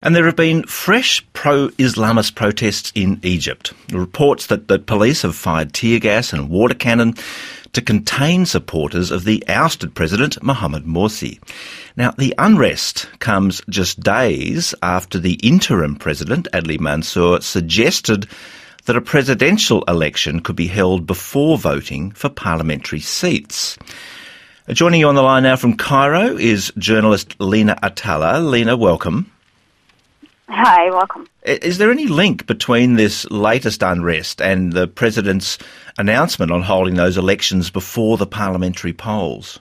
And there have been fresh pro-Islamist protests in Egypt. Reports that police have fired tear gas and water cannon to contain supporters of the ousted president, Mohamed Morsi. Now, the unrest comes just days after the interim president, Adli Mansour, suggested that a presidential election could be held before voting for parliamentary seats. Joining you on the line now from Cairo is journalist Lina Atala. Lina, welcome. Hi, welcome. Is there any link between this latest unrest and the president's announcement on holding those elections before the parliamentary polls?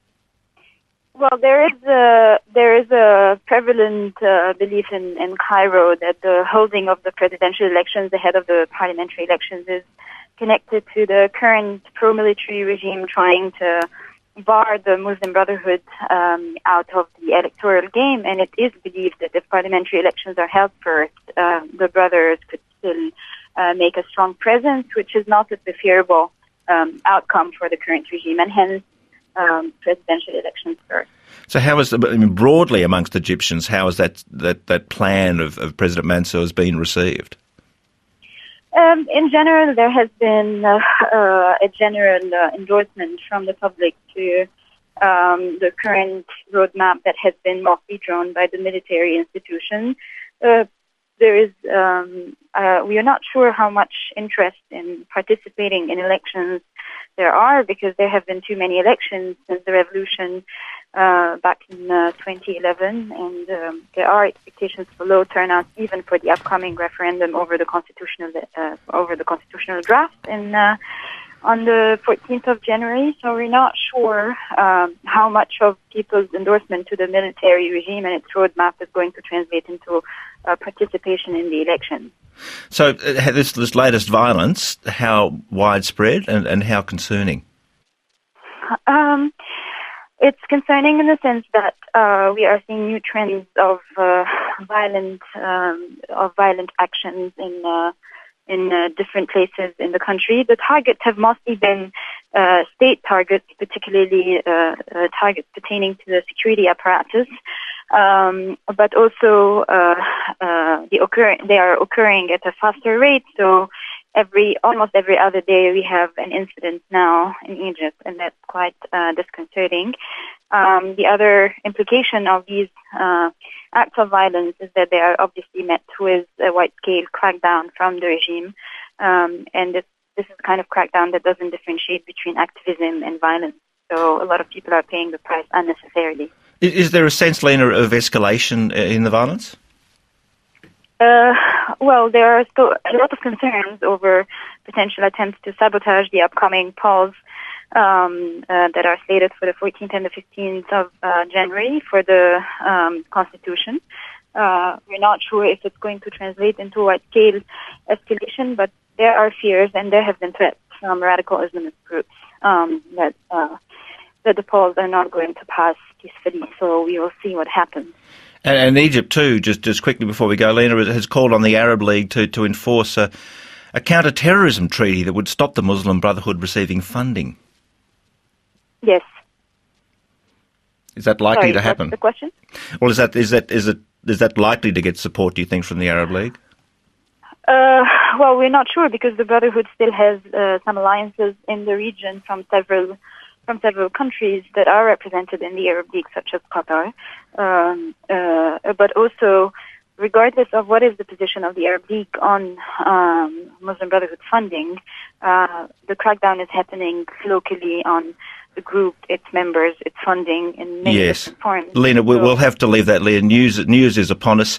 Well, there is a prevalent belief in Cairo that the holding of the presidential elections ahead of the parliamentary elections is connected to the current pro-military regime trying to bar the Muslim Brotherhood out of the electoral game, and it is believed that if parliamentary elections are held first, the brothers could still make a strong presence, which is not a preferable outcome for the current regime, and hence presidential elections first. So how is, broadly amongst Egyptians, how is that plan of President Mansour's been received? In general, there has been a general endorsement from the public to the current roadmap that has been mostly drawn by the military institution. We are not sure how much interest in participating in elections there are, because there have been too many elections since the revolution back in 2011, and there are expectations for low turnout even for the upcoming referendum over the constitutional draft on the 14th of January. So we're not sure how much of people's endorsement to the military regime and its roadmap is going to translate into participation in the election. So this latest violence, how widespread and how concerning? It's concerning in the sense that we are seeing new trends of violent actions in different places in the country. The targets have mostly been state targets, particularly targets pertaining to the security apparatus, but also they are occurring at a faster rate. So almost every other day we have an incident now in Egypt, and that's quite disconcerting. The other implication of these acts of violence is that they are obviously met with a wide-scale crackdown from the regime, and this is the kind of crackdown that doesn't differentiate between activism and violence. So a lot of people are paying the price unnecessarily. Is there a sense, Lena, of escalation in the violence? Well, there are still a lot of concerns over potential attempts to sabotage the upcoming polls that are slated for the 14th and the 15th of January for the Constitution. We're not sure if it's going to translate into a wide-scale escalation, but there are fears and there have been threats from radical Islamist groups that the polls are not going to pass peacefully. So we will see what happens. And Egypt too, just quickly before we go, Lena, has called on the Arab League to enforce a counter-terrorism treaty that would stop the Muslim Brotherhood receiving funding. Yes. Is that likely to happen? What's the question? Well, is that likely to get support, do you think, from the Arab League? Well, we're not sure, because the Brotherhood still has some alliances in the region from several countries that are represented in the Arab League, such as Qatar. But also, regardless of what is the position of the Arab League on Muslim Brotherhood funding, the crackdown is happening locally on the group, its members, its funding in many different forms. Lena, we'll have to leave that, Lena. News is upon us.